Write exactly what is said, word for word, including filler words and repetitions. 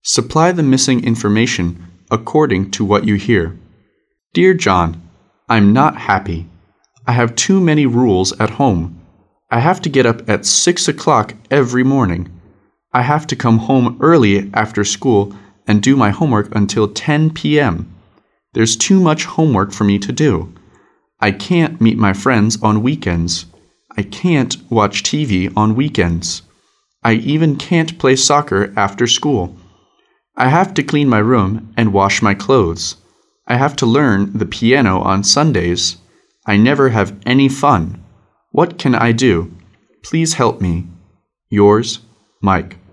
Supply the missing information according to what you hear. Dear John, I'm not happy. I have too many rules at home. I have to get up at six o'clock every morning. I have to come home early after school and do my homework until ten p.m. There's too much homework for me to do. I can't meet my friends on weekends. I can't watch T V on weekends. I even can't play soccer after school. I have to clean my room and wash my clothes. I have to learn the piano on Sundays. I never have any fun. What can I do? Please help me. Yours, Mike.